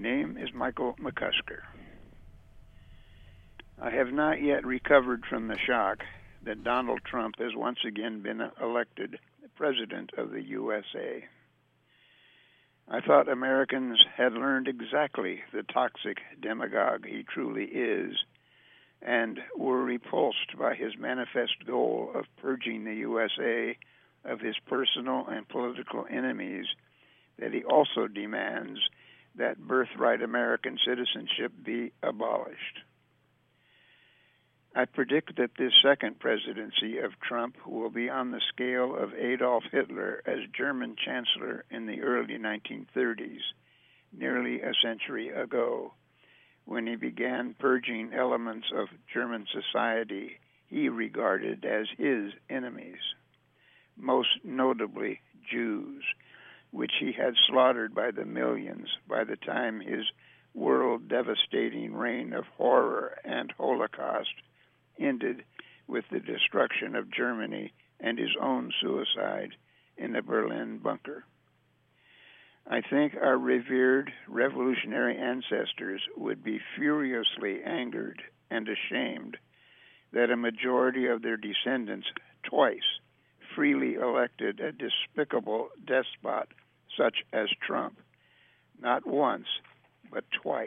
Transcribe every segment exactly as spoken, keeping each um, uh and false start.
name is Michael McCusker. I have not yet recovered from the shock that Donald Trump has once again been elected President of the U S A. I thought Americans had learned exactly the toxic demagogue he truly is and were repulsed by his manifest goal of purging the U S A of his personal and political enemies, that he also demands that birthright American citizenship be abolished. I predict that this second presidency of Trump will be on the scale of Adolf Hitler as German Chancellor in the early nineteen thirties, nearly a century ago, when he began purging elements of German society he regarded as his enemies, most notably Jews, which he had slaughtered by the millions by the time his world-devastating reign of horror and Holocaust ended with the destruction of Germany and his own suicide in the Berlin bunker. I think our revered revolutionary ancestors would be furiously angered and ashamed that a majority of their descendants twice freely elected a despicable despot such as Trump, not once, but twice.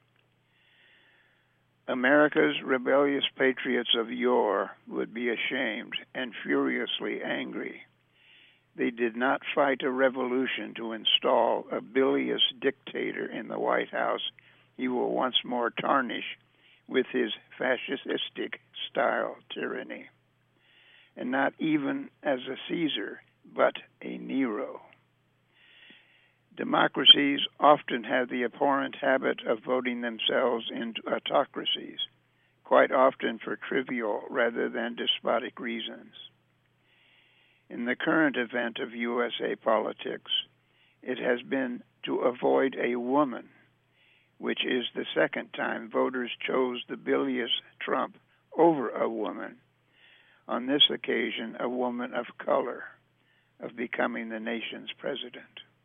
America's rebellious patriots of yore would be ashamed and furiously angry. They did not fight a revolution to install a bilious dictator in the White House he will once more tarnish with his fascistic style tyranny, and not even as a Caesar, but a Nero. Democracies often have the abhorrent habit of voting themselves into autocracies, quite often for trivial rather than despotic reasons. In the current event of U S A politics, it has been to avoid a woman, which is the second time voters chose the bilious Trump over a woman, on this occasion a woman of color, of becoming the nation's president.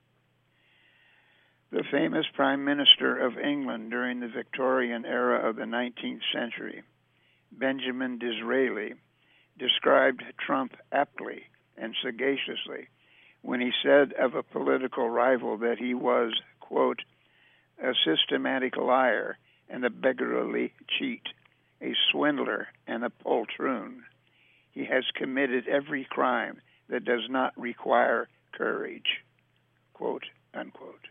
The famous Prime Minister of England during the Victorian era of the nineteenth century, Benjamin Disraeli, described Trump aptly and sagaciously when he said of a political rival that he was, quote, a systematic liar and a beggarly cheat, a swindler and a poltroon. He has committed every crime that does not require courage, quote, unquote.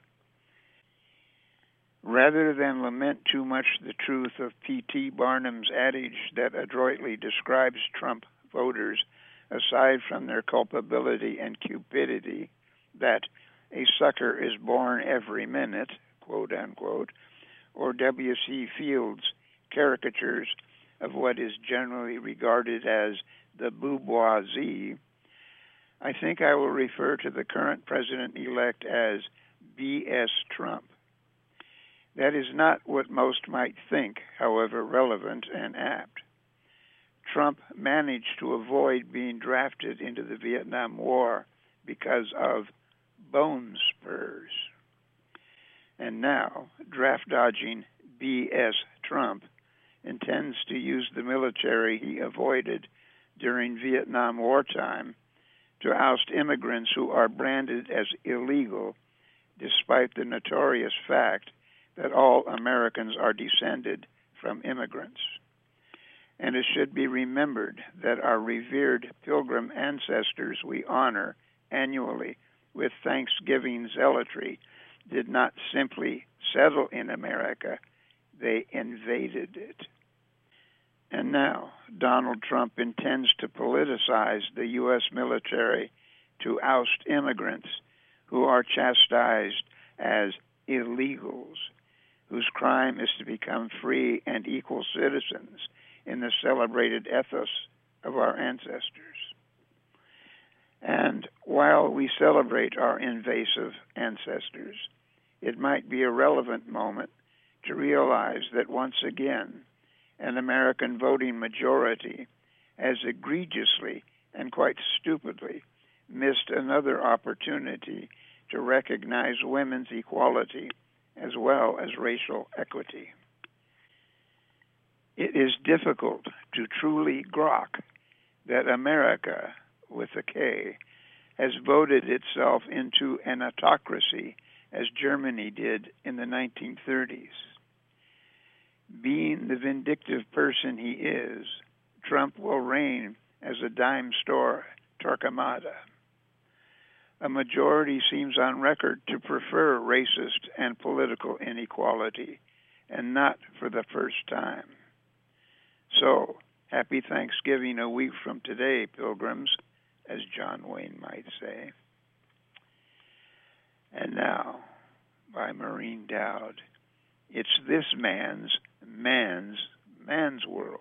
Rather than lament too much the truth of P T Barnum's adage that adroitly describes Trump voters, aside from their culpability and cupidity, that a sucker is born every minute, quote unquote, or W C Fields' caricatures of what is generally regarded as the bourgeoisie, I think I will refer to the current president-elect as B S Trump. That is not what most might think, however relevant and apt. Trump managed to avoid being drafted into the Vietnam War because of bone spurs. And now, draft-dodging B S Trump intends to use the military he avoided during Vietnam wartime to oust immigrants who are branded as illegal, despite the notorious fact that all Americans are descended from immigrants. And it should be remembered that our revered pilgrim ancestors we honor annually with Thanksgiving zealotry did not simply settle in America, they invaded it. And now Donald Trump intends to politicize the U S military to oust immigrants who are chastised as illegals, whose crime is to become free and equal citizens in the celebrated ethos of our ancestors. And while we celebrate our invasive ancestors, it might be a relevant moment to realize that once again, an American voting majority has egregiously and quite stupidly missed another opportunity to recognize women's equality as well as racial equity. It is difficult to truly grok that America, with a K, has voted itself into an autocracy as Germany did in the nineteen thirties. Being the vindictive person he is, Trump will reign as a dime store Torquemada. A majority seems on record to prefer racist and political inequality, and not for the first time. So, happy Thanksgiving a week from today, pilgrims, as John Wayne might say. And now, by Maureen Dowd, it's this man's, man's, man's world.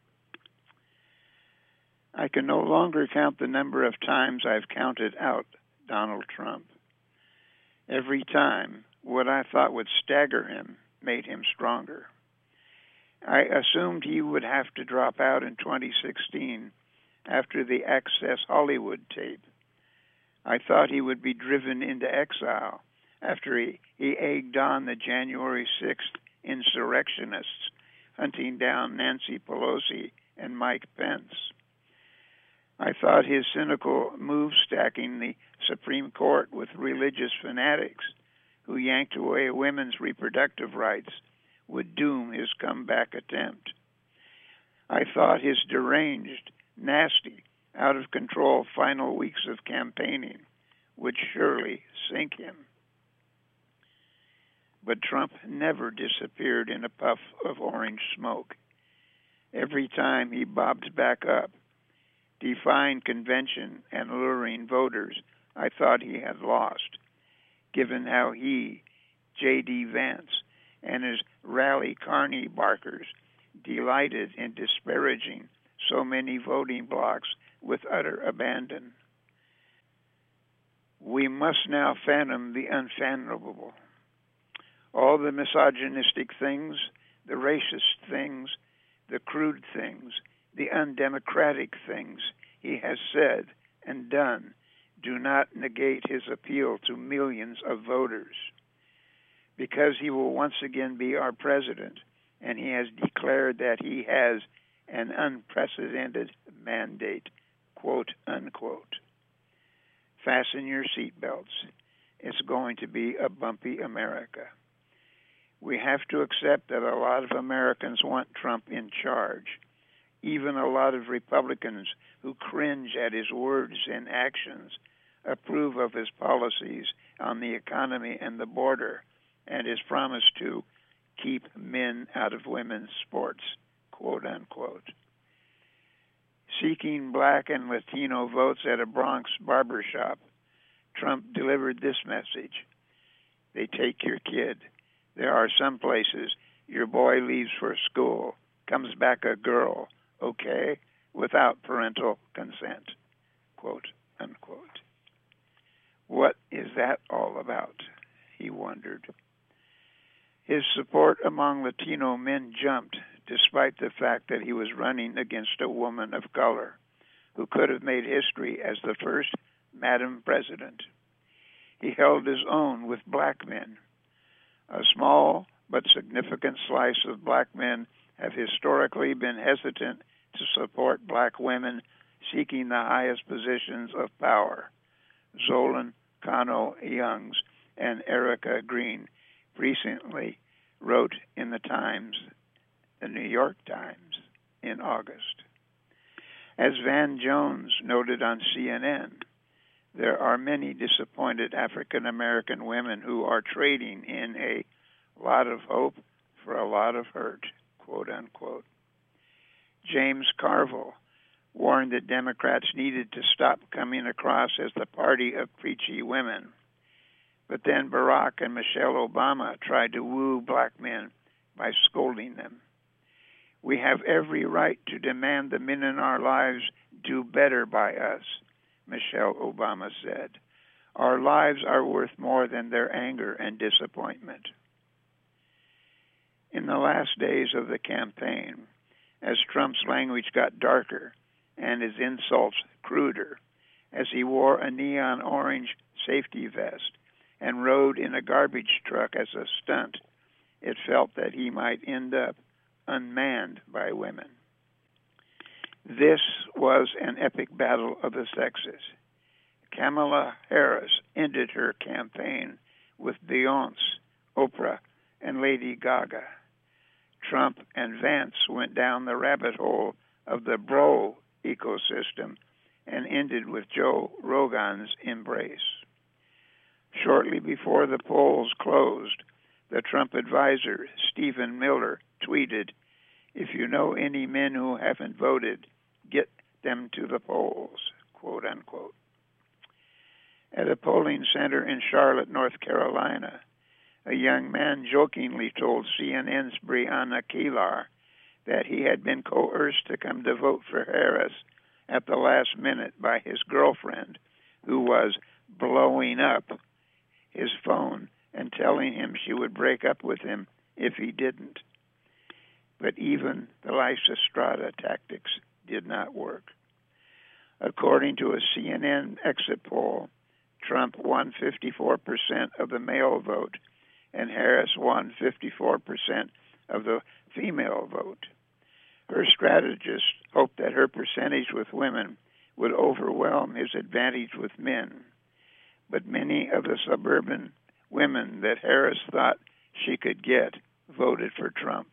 I can no longer count the number of times I've counted out Donald Trump. Every time, what I thought would stagger him made him stronger. I assumed he would have to drop out in twenty sixteen after the Access Hollywood tape. I thought he would be driven into exile after he, he egged on the January sixth insurrectionists hunting down Nancy Pelosi and Mike Pence. I thought his cynical move stacking the Supreme Court with religious fanatics who yanked away women's reproductive rights would doom his comeback attempt. I thought his deranged, nasty, out-of-control final weeks of campaigning would surely sink him. But Trump never disappeared in a puff of orange smoke. Every time he bobbed back up, defying convention and luring voters, I thought he had lost, given how he, J D. Vance, and his rally carney barkers delighted in disparaging so many voting blocs with utter abandon. We must now fathom the unfathomable. All the misogynistic things, the racist things, the crude things, the undemocratic things he has said and done do not negate his appeal to millions of voters. Because he will once again be our president, and he has declared that he has an unprecedented mandate, quote unquote. Fasten your seatbelts. It's going to be a bumpy America. We have to accept that a lot of Americans want Trump in charge. Even a lot of Republicans who cringe at his words and actions approve of his policies on the economy and the border and his promise to keep men out of women's sports, quote unquote. Seeking black and Latino votes at a Bronx barbershop, Trump delivered this message. They take your kid. There are some places your boy leaves for school, comes back a girl, okay, without parental consent, quote unquote. What is that all about? He wondered. His support among Latino men jumped, despite the fact that he was running against a woman of color who could have made history as the first Madam President. He held his own with black men. A small but significant slice of black men have historically been hesitant to support black women seeking the highest positions of power. Zolan Kano Youngs and Erica Green recently wrote in the Times, the New York Times, in August. As Van Jones noted on C N N, there are many disappointed African American women who are trading in a lot of hope for a lot of hurt, quote unquote. James Carville warned that Democrats needed to stop coming across as the party of preachy women. But then Barack and Michelle Obama tried to woo black men by scolding them. We have every right to demand the men in our lives do better by us, Michelle Obama said. Our lives are worth more than their anger and disappointment. In the last days of the campaign, as Trump's language got darker and his insults cruder, as he wore a neon orange safety vest and rode in a garbage truck as a stunt, it felt that he might end up unmanned by women. This was an epic battle of the sexes. Kamala Harris ended her campaign with Beyonce, Oprah, and Lady Gaga. Trump and Vance went down the rabbit hole of the bro ecosystem and ended with Joe Rogan's embrace. Shortly before the polls closed, the Trump advisor, Stephen Miller, tweeted, "If you know any men who haven't voted, get them to the polls," quote unquote. At a polling center in Charlotte, North Carolina, a young man jokingly told C N N's Brianna Keilar that he had been coerced to come to vote for Harris at the last minute by his girlfriend, who was blowing up his phone and telling him she would break up with him if he didn't. But even the Lysistrata tactics did not work. According to a C N N exit poll, Trump won fifty-four percent of the male vote, and Harris won fifty-four percent of the female vote. Her strategists hoped that her percentage with women would overwhelm his advantage with men, but many of the suburban women that Harris thought she could get voted for Trump.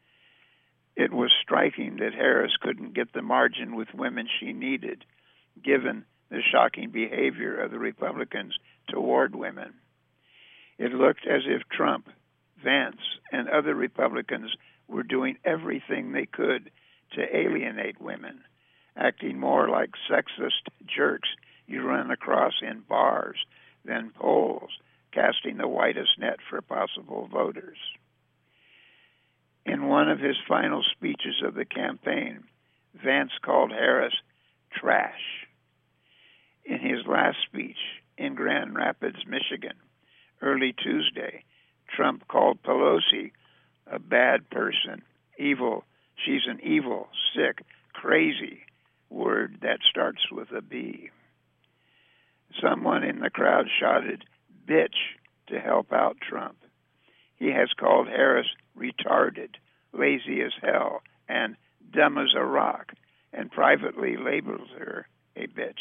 It was striking that Harris couldn't get the margin with women she needed, given the shocking behavior of the Republicans toward women. It looked as if Trump, Vance, and other Republicans were doing everything they could to alienate women, acting more like sexist jerks you run across in bars than polls, casting the widest net for possible voters. In one of his final speeches of the campaign, Vance called Harris trash. In his last speech in Grand Rapids, Michigan, early Tuesday, Trump called Pelosi a bad person, evil. She's an evil, sick, crazy word that starts with a B. Someone in the crowd shouted, "Bitch," to help out Trump. He has called Harris retarded, lazy as hell, and dumb as a rock, and privately labels her a bitch.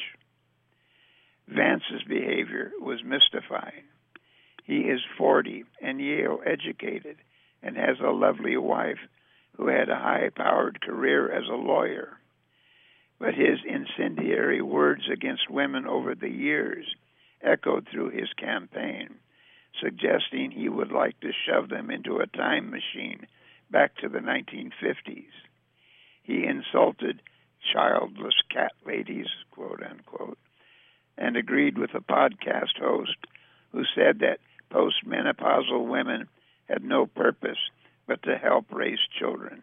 Vance's behavior was mystifying. He is forty and Yale educated and has a lovely wife who had a high-powered career as a lawyer. But his incendiary words against women over the years echoed through his campaign, suggesting he would like to shove them into a time machine back to the nineteen fifties. He insulted childless cat ladies, quote unquote, and agreed with a podcast host who said that postmenopausal women had no purpose but to help raise children.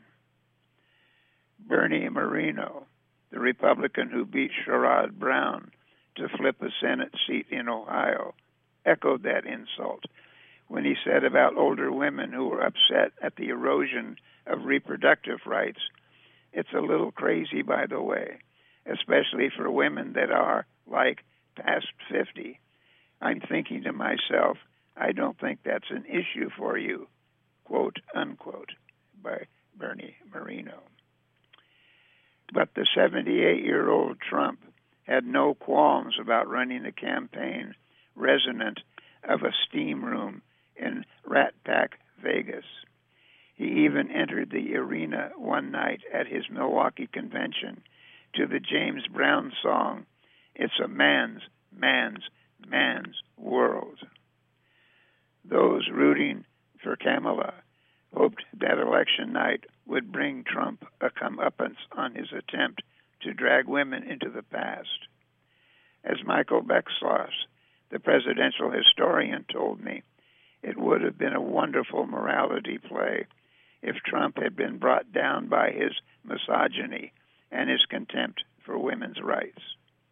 Bernie Moreno, the Republican who beat Sherrod Brown to flip a Senate seat in Ohio, echoed that insult when he said about older women who were upset at the erosion of reproductive rights, "It's a little crazy, by the way, especially for women that are, like, past fifty. I'm thinking to myself, I don't think that's an issue for you," quote unquote, by Bernie Moreno. But the seventy-eight-year-old Trump had no qualms about running a campaign resonant of a steam room in Rat Pack, Vegas. He even entered the arena one night at his Milwaukee convention to the James Brown song, "It's a Man's, Man's, Man's World." Those rooting for Kamala hoped that election night would bring Trump a comeuppance on his attempt to drag women into the past. As Michael Beckslaus, the presidential historian, told me, it would have been a wonderful morality play if Trump had been brought down by his misogyny and his contempt for women's rights.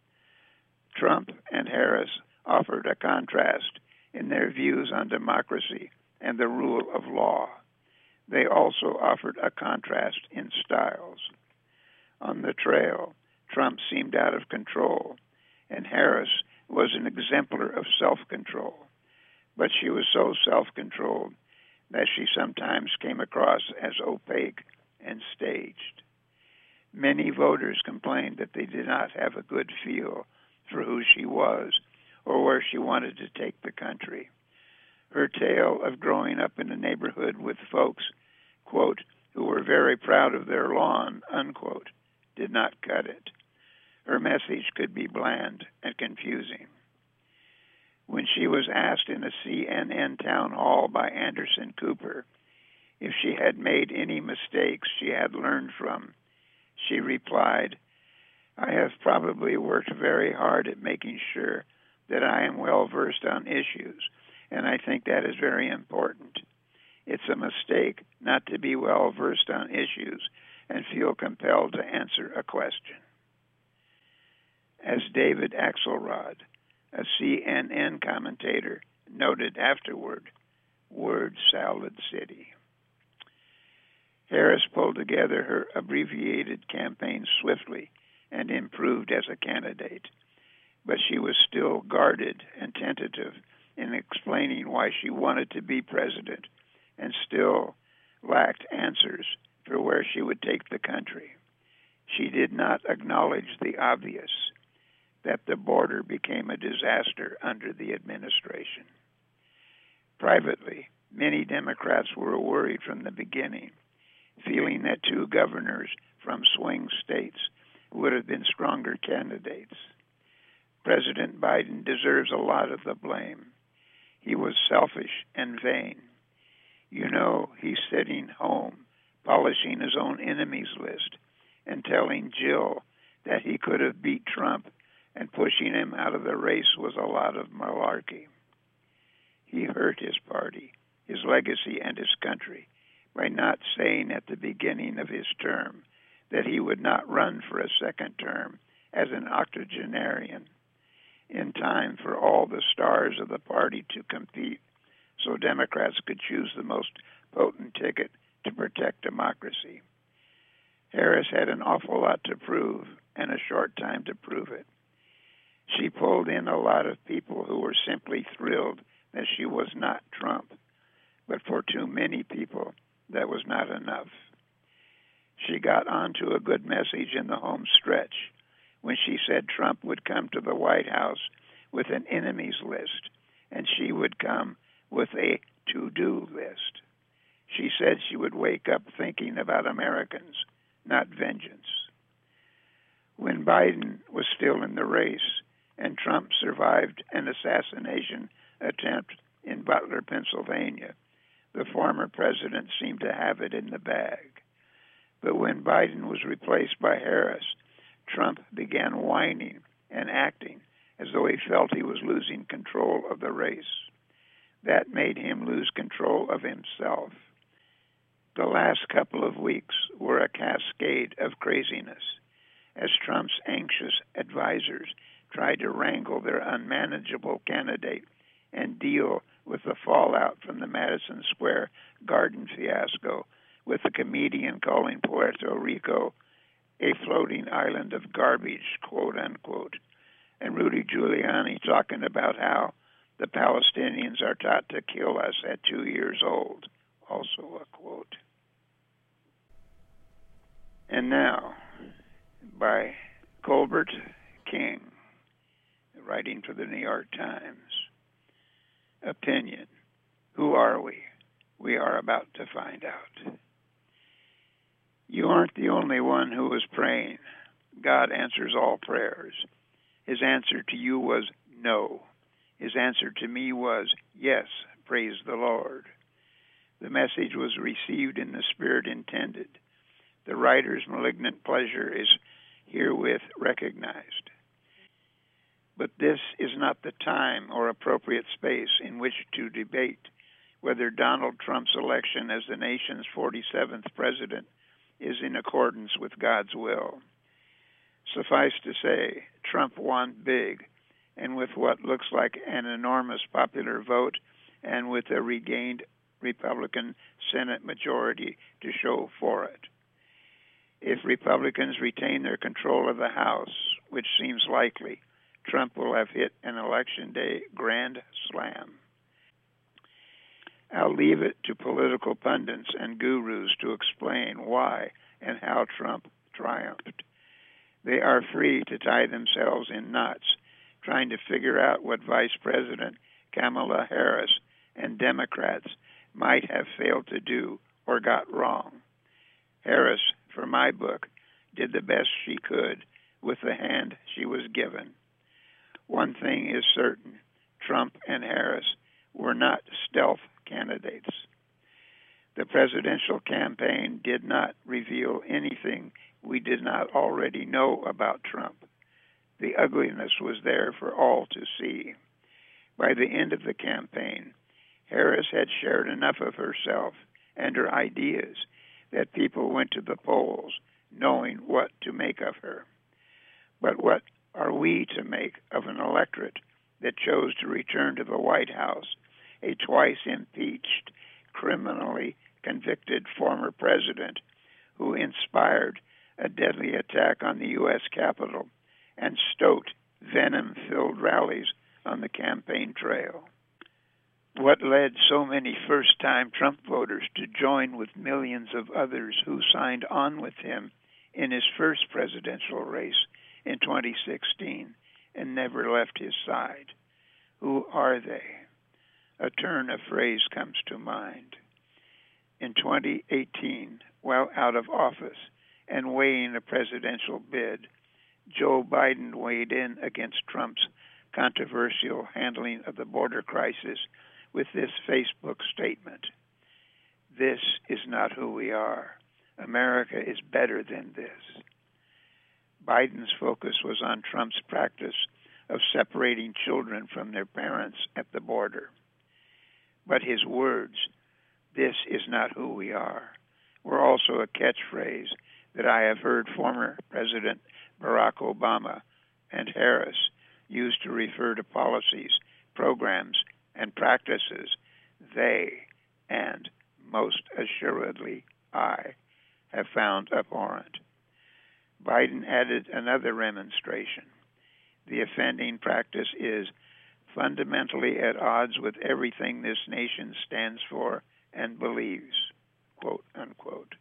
Trump and Harris offered a contrast in their views on democracy and the rule of law. They also offered a contrast in styles. On the trail, Trump seemed out of control, and Harris was an exemplar of self-control. but she was so self-controlled that she sometimes came across as opaque and staged. Many voters complained that they did not have a good feel for who she was or where she wanted to take the country. Her tale of growing up in a neighborhood with folks, quote, who were very proud of their lawn, unquote, did not cut it. Her message could be bland and confusing. When she was asked in a C N N town hall by Anderson Cooper if she had made any mistakes she had learned from, she replied, I have probably worked very hard at making sure that I am well versed on issues, and I think that is very important. It's a mistake not to be well versed on issues and feel compelled to answer a question. As David Axelrod, a C N N commentator, noted afterward, word salad city. Harris pulled together her abbreviated campaign swiftly and improved as a candidate, but she was still guarded and tentative in explaining why she wanted to be president and still lacked answers for where she would take the country. She did not acknowledge the obvious, that the border became a disaster under the administration. Privately, many Democrats were worried from the beginning, feeling that two governors from swing states would have been stronger candidates. President Biden deserves a lot of the blame. He was selfish and vain. You know, he's sitting home, polishing his own enemies list and telling Jill that he could have beat Trump, and pushing him out of the race was a lot of malarkey. He hurt his party, his legacy, and his country by not saying at the beginning of his term that he would not run for a second term as an octogenarian, in time for all the stars of the party to compete so Democrats could choose the most potent ticket to protect democracy. Harris had an awful lot to prove and a short time to prove it. She pulled in a lot of people who were simply thrilled that she was not Trump, but for too many people, that was not enough. She got onto a good message in the home stretch when she said Trump would come to the White House with an enemies list, and she would come with a to-do list. She said she would wake up thinking about Americans, not vengeance. When Biden was still in the race, and Trump survived an assassination attempt in Butler, Pennsylvania, the former president seemed to have it in the bag. But when Biden was replaced by Harris, Trump began whining and acting as though he felt he was losing control of the race. That made him lose control of himself. The last couple of weeks were a cascade of craziness, as Trump's anxious advisors tried to wrangle their unmanageable candidate and deal with the fallout from the Madison Square Garden fiasco, with the comedian calling Puerto Rico a floating island of garbage, quote unquote, and Rudy Giuliani talking about how the Palestinians are taught to kill us at two years old, also a quote. And now, by Colbert King, writing for the New York Times. Opinion. Who are we? We are about to find out. You aren't the only one who was praying. God answers all prayers. His answer to you was no. His answer to me was yes, praise the Lord. The message was received in the spirit intended. The writer's malignant pleasure is herewith recognized. But this is not the time or appropriate space in which to debate whether Donald Trump's election as the nation's forty-seventh president is in accordance with God's will. Suffice to say, Trump won big, and with what looks like an enormous popular vote, and with a regained Republican Senate majority to show for it. If Republicans retain their control of the House, which seems likely, Trump will have hit an election day grand slam. I'll leave it to political pundits and gurus to explain why and how Trump triumphed. They are free to tie themselves in knots, trying to figure out what Vice President Kamala Harris and Democrats might have failed to do or got wrong. Harris, for my book, did the best she could with the hand she was given. One thing is certain, Trump and Harris were not stealth candidates. The presidential campaign did not reveal anything we did not already know about Trump. The ugliness was there for all to see. By the end of the campaign, Harris had shared enough of herself and her ideas that people went to the polls knowing what to make of her. But what are we to make of an electorate that chose to return to the White House a twice impeached, criminally convicted former president who inspired a deadly attack on the U S Capitol and stoked venom-filled rallies on the campaign trail? What led so many first-time Trump voters to join with millions of others who signed on with him in his first presidential race in twenty sixteen and never left his side? Who are they? A turn of phrase comes to mind. In twenty eighteen, while out of office and weighing a presidential bid, Joe Biden weighed in against Trump's controversial handling of the border crisis with this Facebook statement: "This is not who we are. America is better than this." Biden's focus was on Trump's practice of separating children from their parents at the border. But his words, "This is not who we are," were also a catchphrase that I have heard former President Barack Obama and Harris use to refer to policies, programs, and practices they, and most assuredly I, have found abhorrent. Biden added another remonstration. The offending practice is fundamentally at odds with everything this nation stands for and believes, quote unquote.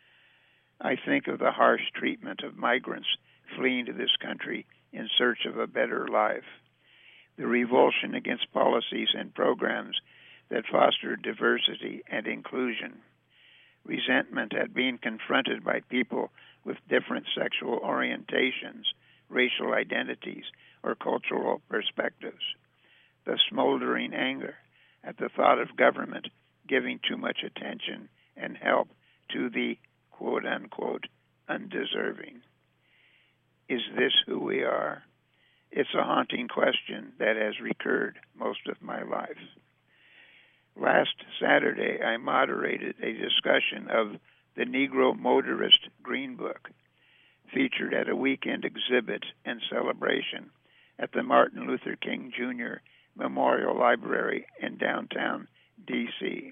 I think of the harsh treatment of migrants fleeing to this country in search of a better life, the revulsion against policies and programs that foster diversity and inclusion, resentment at being confronted by people with different sexual orientations, racial identities, or cultural perspectives, the smoldering anger at the thought of government giving too much attention and help to the quote-unquote undeserving. Is this who we are? It's a haunting question that has recurred most of my life. Last Saturday, I moderated a discussion of the Negro Motorist Green Book, featured at a weekend exhibit and celebration at the Martin Luther King Junior Memorial Library in downtown D C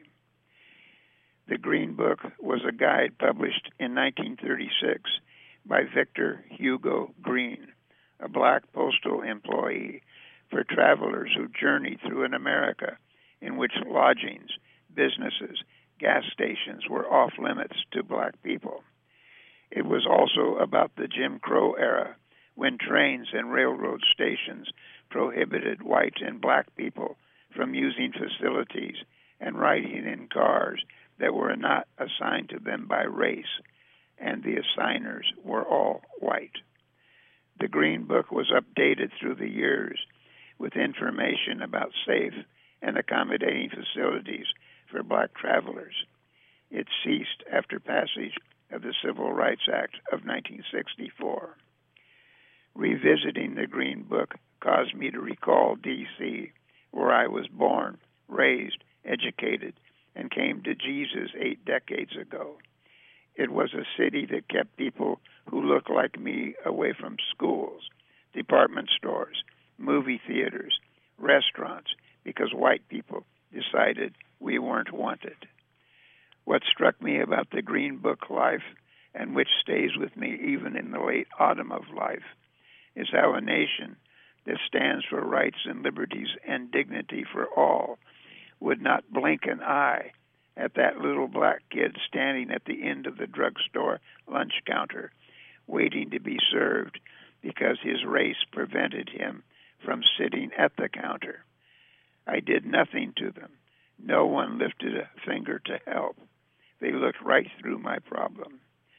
The Green Book was a guide published in nineteen thirty-six by Victor Hugo Green, a black postal employee, for travelers who journeyed through an America in which lodgings, businesses, gas stations were off limits to black people. It was also about the Jim Crow era, when trains and railroad stations prohibited white and black people from using facilities and riding in cars that were not assigned to them by race, and the assigners were all white. The Green Book was updated through the years with information about safe and accommodating facilities for black travelers. It ceased after passage of the Civil Rights Act of nineteen sixty-four. Revisiting the Green Book caused me to recall D C, where I was born, raised, educated, and came to Jesus eight decades ago. It was a city that kept people who looked like me away from schools, department stores, movie theaters, restaurants, because white people decided we weren't wanted. What struck me about the Green Book life, and which stays with me even in the late autumn of life, is how a nation that stands for rights and liberties and dignity for all would not blink an eye at that little black kid standing at the end of the drugstore lunch counter, waiting to be served because his race prevented him from sitting at the counter. I did nothing to them. No one lifted a finger to help. They looked right through my problem.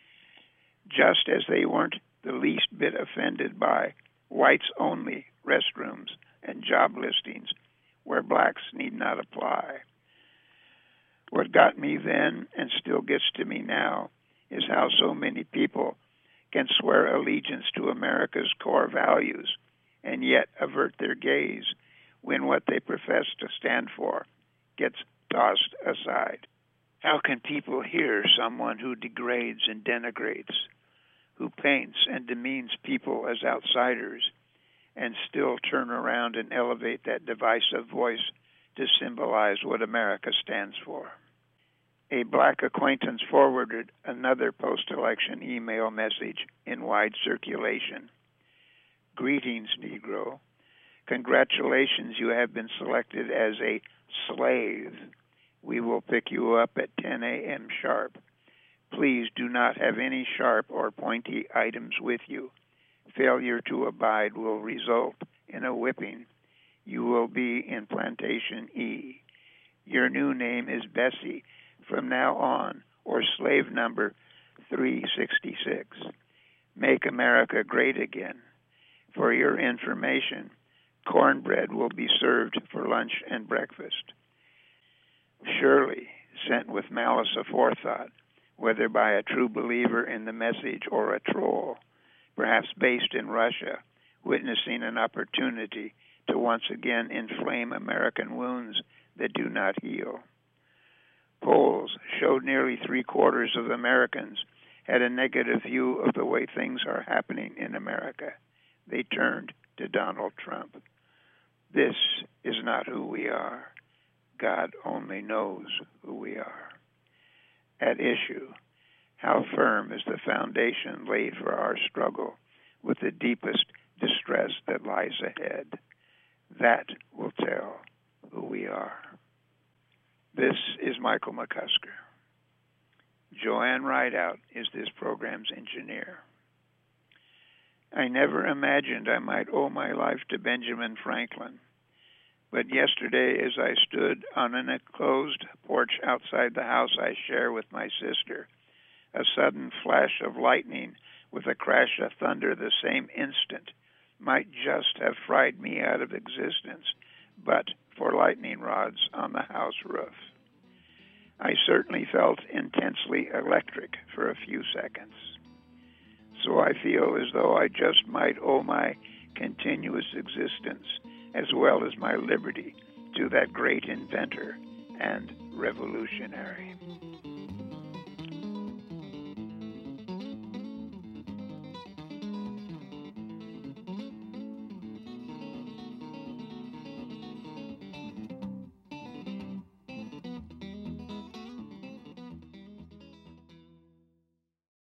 Just as they weren't the least bit offended by whites-only restrooms and job listings where blacks need not apply. What got me then and still gets to me now is how so many people can swear allegiance to America's core values and yet avert their gaze when what they profess to stand for gets tossed aside. How can people hear someone who degrades and denigrates, who paints and demeans people as outsiders, and still turn around and elevate that divisive voice to symbolize what America stands for? A black acquaintance forwarded another post-election email message in wide circulation. Greetings, Negro. Congratulations, you have been selected as a slave. We will pick you up at ten a.m. sharp. Please do not have any sharp or pointy items with you. Failure to abide will result in a whipping. You will be in Plantation E. Your new name is Bessie from now on, or slave number three sixty-six. Make America great again. For your information, cornbread will be served for lunch and breakfast. Surely, sent with malice aforethought, whether by a true believer in the message or a troll, perhaps based in Russia, witnessing an opportunity to once again inflame American wounds that do not heal. Polls showed nearly three-quarters of Americans had a negative view of the way things are happening in America. They turned to Donald Trump. This is not who we are. God only knows who we are. At issue, how firm is the foundation laid for our struggle with the deepest distress that lies ahead? That will tell who we are. This is Michael McCusker. Joanne Rideout is this program's engineer. I never imagined I might owe my life to Benjamin Franklin, but yesterday as I stood on an enclosed porch outside the house I share with my sister, a sudden flash of lightning with a crash of thunder the same instant might just have fried me out of existence, but for lightning rods on the house roof. I certainly felt intensely electric for a few seconds. So I feel as though I just might owe my continuous existence as well as my liberty to that great inventor and revolutionary.